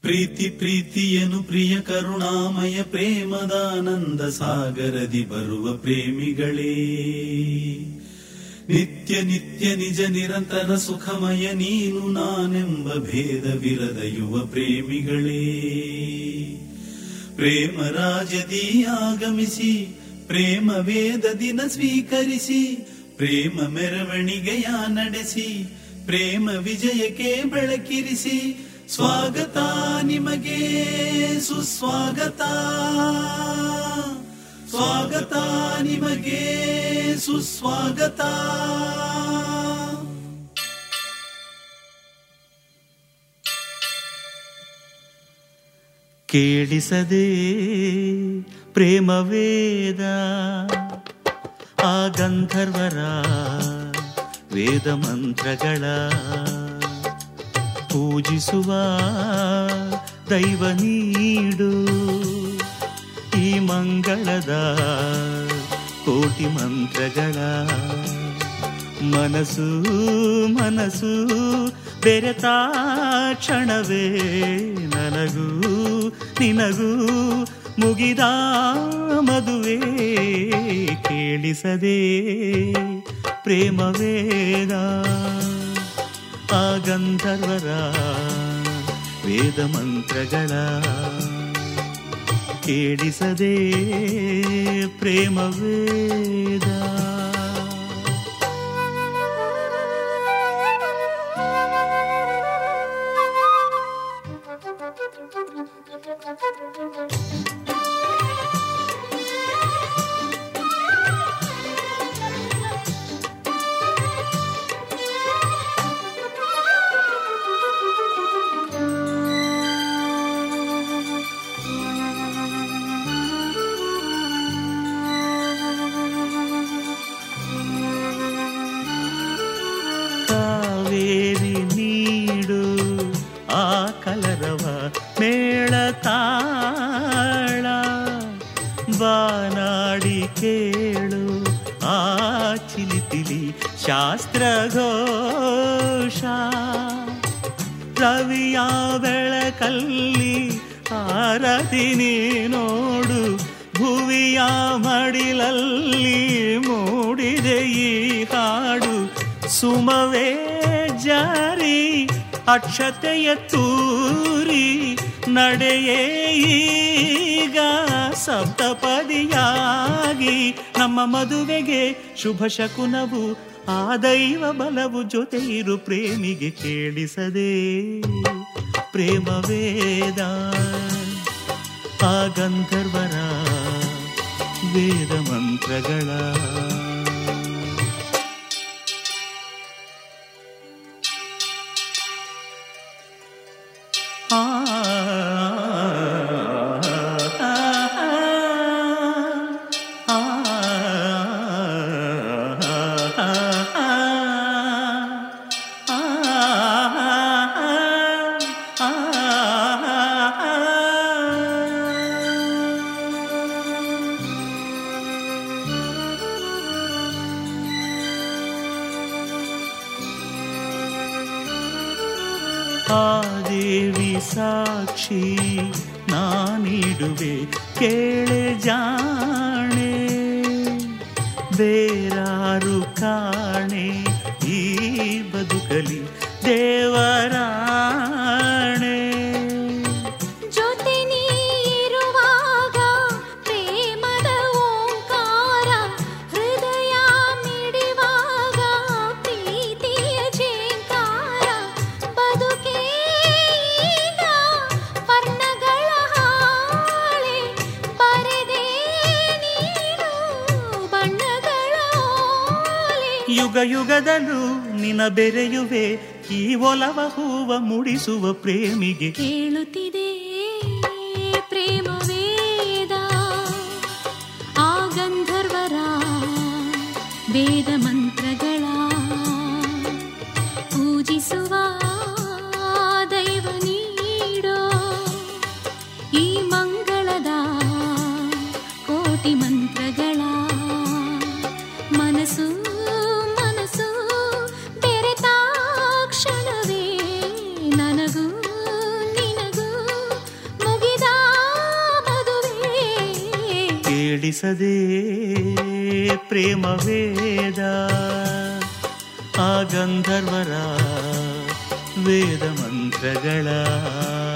ಪ್ರೀತಿ ಪ್ರೀತಿಯನು ಪ್ರಿಯ ಕರುಣಾಮಯ ಪ್ರೇಮದಾನಂದ ಸಾಗರದಿ ಬರುವ ಪ್ರೇಮಿಗಳೇ, ನಿತ್ಯ ನಿತ್ಯ ನಿಜ ನಿರಂತರ ಸುಖಮಯ ನೀನು ನಾನೆಂಬ ಭೇದವಿರದ ಯುವ ಪ್ರೇಮಿಗಳೇ, ಪ್ರೇಮ ರಾಜದಿ ಆಗಮಿಸಿ ಪ್ರೇಮ ವೇದ ದಿನ ಸ್ವೀಕರಿಸಿ ಪ್ರೇಮ ಮೆರವಣಿಗೆಯ ನಡೆಸಿ ಪ್ರೇಮ ವಿಜಯಕ್ಕೆ ಬೆಳಕಿರಿಸಿ ಸ್ವಾಗತ ನಿಮಗೆ ಸುಸ್ವಾಗತ, ಸ್ವಾಗತ ನಿಮಗೆ ಸುಸ್ವಾಗತ. ಕೇಳಿಸದೆ ಪ್ರೇಮ ವೇದ ಆ ಗಂಧರ್ವರ ವೇದ ಮಂತ್ರಗಳ ಪೂಜಿಸುವ ದೈವ ನೀಡು ಈ ಮಂಗಳದ ಕೋಟಿ ಮಂತ್ರಗಳ. ಮನಸ್ಸು ಮನಸ್ಸು ಬೆರೆತ ಕ್ಷಣವೇ ನನಗೂ ನಿನಗೂ ಮುಗಿದ ಮದುವೆ. ಕೇಳಿಸದೆ ಪ್ರೇಮ ವೇದ ಆ ಗಂಧರ್ವರ ವೇದ ಮಂತ್ರಗಳ. ಕೇಳಿಸದೆ ಪ್ರೇಮ ವೇದ. ಬಾನಾಡಿ ಕೇಳು ಆ ಚಿಲಿಪಿಲಿ ಶಾಸ್ತ್ರ ಘೋಷ. ರವಿಯ ಬೆಳಕಲ್ಲಿ ಆರತಿ ನೋಡು, ಭುವಿಯ ಮಡಿಲಲ್ಲಿ ಮೂಡಿದೆ ಈ ಹಾಡು. ಸುಮವೇ ಜಾರಿ ಅಕ್ಷತೆಯ ತೂರಿ ನಡೆಯೇ ಈಗ ಸಪ್ತಪದಿಯಾಗಿ. ನಮ್ಮ ಮದುವೆಗೆ ಶುಭ ಶಕುನವು ಆ ದೈವ ಬಲವು, ಜೊತೆ ಇರು ಪ್ರೇಮಿಗೆ. ಕೇಳಿಸದೆ ಪ್ರೇಮ ವೇದ ಆ ಗಂಧರ್ವರ ವೇದ ಮಂತ್ರಗಳ. ಆ ದೇವಿ ಸಾಕ್ಷಿ ನಾನಿಡುವೆ ಕೇಳೆ ಜಾಣೆ, ಬೇರಾರು ಕಾಣೆ ಈ ಬದುಕಲಿ ದೇವರಾಣೆ. ಜೊತೆ ನೀರುವಾಗ ಪ್ರೇಮದ ಓಂಕಾರ, ಹೃದಯ ಮಿಡಿವಾಗ ಪ್ರೀತಿಯ ಝೇಂಕಾರ. ಬದುಕೇ ಈಗ ವರ್ಣಗಳ ಹಾಳೆ, ಬರೆದೆ ನೀನು ಬಣ್ಣಗಳ ಓಲೆ. ಯುಗ ಯುಗದಲ್ಲೂ ನಿನ ಬೆರೆಯುವೆ ಈ ಒಲವ ಹೂವ ಮುಡಿಸುವ ಪ್ರೇಮಿಗೆ. ಕೇಳುತ್ತಿದೆ ಪ್ರೇಮ ವೇದ ಆ ಗಂಧರ್ವರ ವೇದ ಮಂತ್ರಗಳ. ಪೂಜಿಸುವ ದೈವ ನೀಡೋ ಈ ಮಂಗಳದ ಕೋಟಿ ಮಂತ್ರಗಳ. ಮನಸ್ಸು ಮನಸ್ಸು ಬೆರೆತ ಕ್ಷಣವೇ ನನಗೂ ನಿನಗೂ ತಿಳಿಸದೆ ಪ್ರೇಮ ವೇದ ಆ ಗಂಧರ್ವರ ವೇದ ಮಂತ್ರಗಳ